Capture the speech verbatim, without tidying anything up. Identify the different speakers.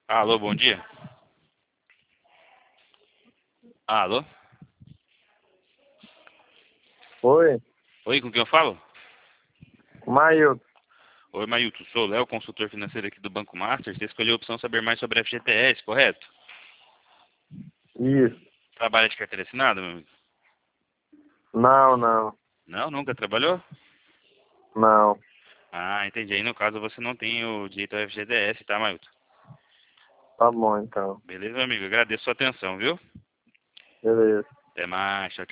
Speaker 1: Alô, bom dia. Alô?
Speaker 2: Oi,
Speaker 1: Oi, com quem eu falo?
Speaker 2: Maio.
Speaker 1: Oi, Mailton, sou o Léo, consultor financeiro aqui do Banco Master. Você escolheu a opção saber mais sobre a F G T S, correto?
Speaker 2: Isso.
Speaker 1: Trabalha de carteira assinada, meu amigo?
Speaker 2: Não, não,
Speaker 1: Não, nunca trabalhou?
Speaker 2: não.
Speaker 1: Ah, entendi. Aí no caso você não tem o direito ao F G T S, tá, Mailton?
Speaker 2: Tá bom então.
Speaker 1: Beleza, meu amigo? Agradeço a sua atenção, viu?
Speaker 2: Beleza.
Speaker 1: Até mais. Tchau, tchau.